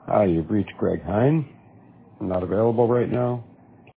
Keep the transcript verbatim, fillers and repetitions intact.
Hi, you've reached Greg Hine. I'm not available right now.